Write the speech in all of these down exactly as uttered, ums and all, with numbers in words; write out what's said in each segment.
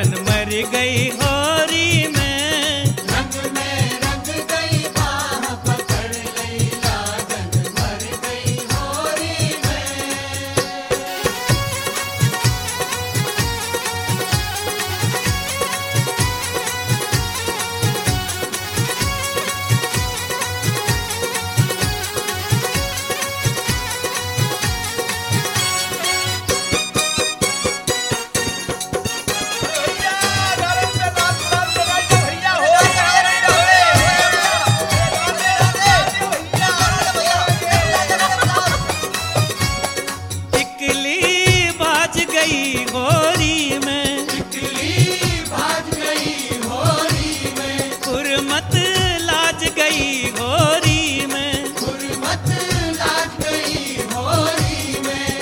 लागन मर गई होरी में। रंग में रंग गई बाह पकड़ लई लागन मर गई होरी में। टिकली बाज गई होरी में। टिकली भाज गई होरी में। हुर्मत लाज गई होरी में। हुर्मत लाज गई होरी में।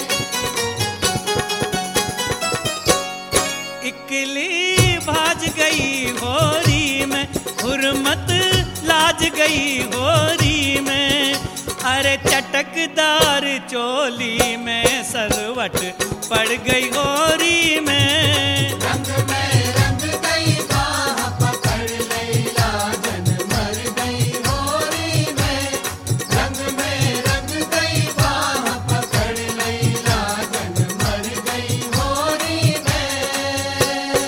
इकली भाज गई होरी में, हुर्मत लाज गई होरी में। अरे चटकदार चोली में सरवट पड़ गई होरी में। रंग में रंग गई बाह पकड़ लई लागन मर गई होरी में। रंग में रंग गई बाह पकड़ लई लागन मर गई होरी में।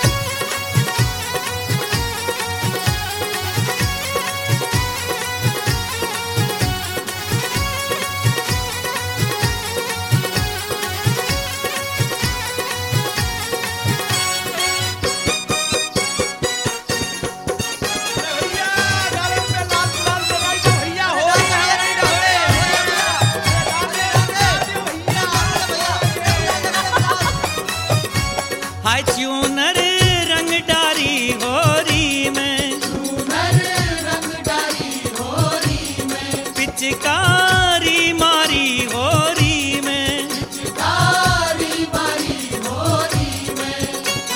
हाय च्यूनर रंग डारी होरी में। चूनर रंग डाली होरी में। पिचकारी मारी होरी में। चिकारी मारी होरी में।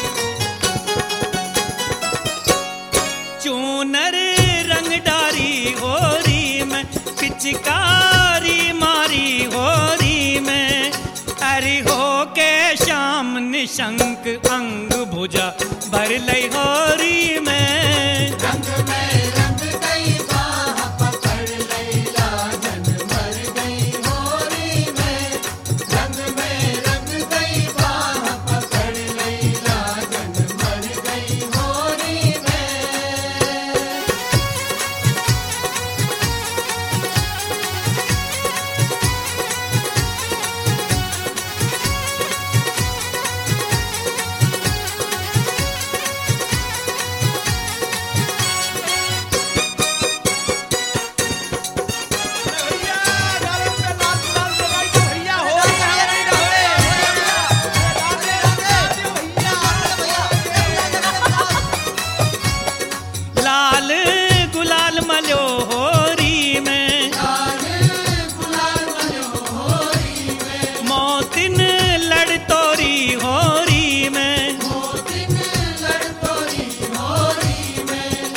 चूनर रंग डारी होरी में, पिचकारी मारी होरी में। अरे हो के श्याम निशंक अंग भुजा भर लई होरी में। रंग में रंग गई बाह पकड़ लई लागन मर गई होरी में। रंग में रंग गई बाह पकड़ लई लागन मर गई होरी में। लाल गुलाल मलो होरी में। लाल गुलाल मलो होरी में। मोतिन लड़ तोरी होरी में। मोतिन लड़ तोरी होरी में।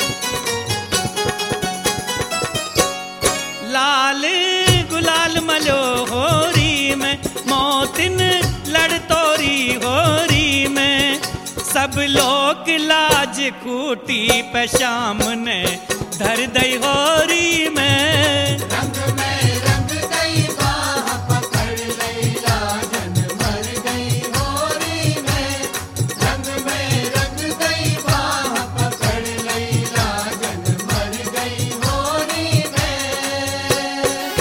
लाल गुलाल मलो होरी में, मोतिन लड़ तोरी होरी में। सब लोग लाज कूटी पे शाम ने धर दई होरी में। रंग में रंग गई बाह पकड़ लई लागन मर गई होरी में। रंग में रंग गई बाह पकड़ लई लागन मर गई होरी में।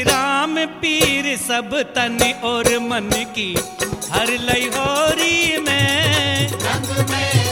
राम पीर सब तन और मन की हर लई होरी में रंग में